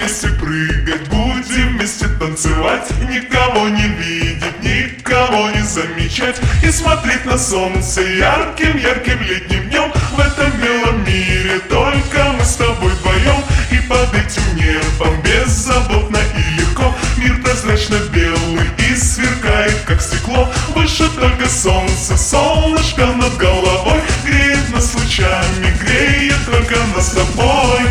вместе прыгать, будем вместе танцевать, никого не видеть, никого не замечать, и смотреть на солнце ярким-ярким летним днем. В этом милом мире только мы с тобой вдвоем, и под этим небом беззаботно и легко. Мир прозрачно белый и сверкает, как стекло. Выше только солнце, солнышко над головой греет нас лучами, греет только нас с тобой.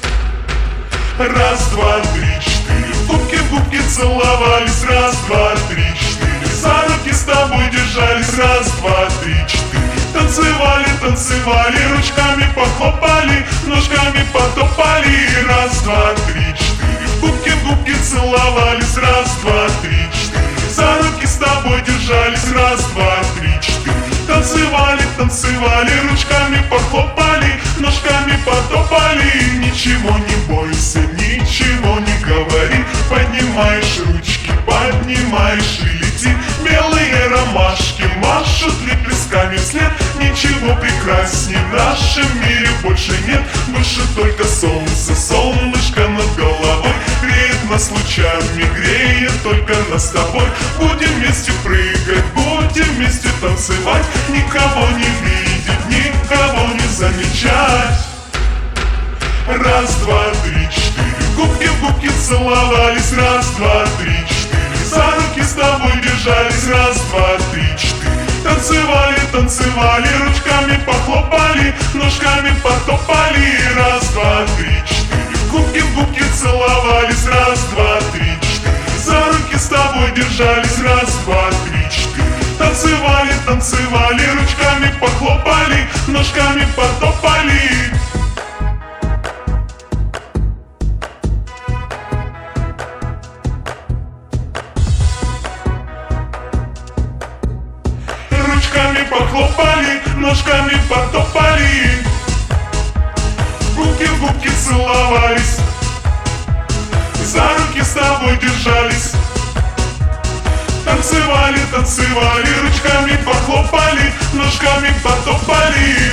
Раз, два, три, четыре, в губки целовались. Раз, два, три, четыре, за руки с тобой держались. Раз, два, три, четыре, танцевали, танцевали, ручками похлопали, ножками потопали. Раз, два, три, четыре, в губки целовались. Раз, два, три, четыре, за руки с тобой держались. Раз, два, три, четыре, танцевали, танцевали, ручками похлопали, ножками потопали. Ничего не бойся, ничего не говори, поднимаешь ручки, поднимаешь и лети. Белые ромашки машут лепестками вслед. Ничего прекрасней в нашем мире больше нет. Больше только солнце, солнышко над головой греет нас лучами, греет только нас с тобой. Будем вместе прыгать, будем вместе танцевать, никого не видеть, никого не замечать. Раз, два, три, четыре, в губки целовались. Раз, два, три, четыре, за руки с тобой держались. Раз, два, три, четыре, танцевали, танцевали, ручками похлопали, ножками потопали. Раз, два, три, четыре, в губки целовались. Раз, два, три, четыре, за руки с тобой держались. Раз, два, три, четыре, танцевали, танцевали, ручками похлопали, ножками потопали. Ручками похлопали, ножками потопали, в губки целовались, за руки с тобой держались. Танцевали, танцевали, ручками похлопали, ножками потопали.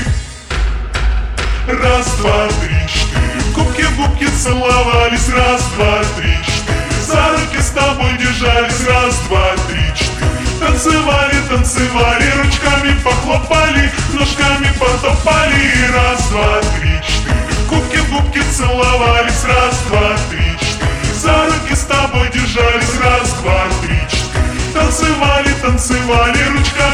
Раз, два, три, четыре, в губки целовались. Раз, два, три, четыре, за руки с тобой держались. Раз, два, три, четыре, танцевали, танцевали, ручками похлопали, ножками потопали. Раз, два, три, четыре, в губки целовались. Раз, два, три, четыре, за руки с тобой держались. Раз, два, три, четыре, танцевали, танцевали, ручками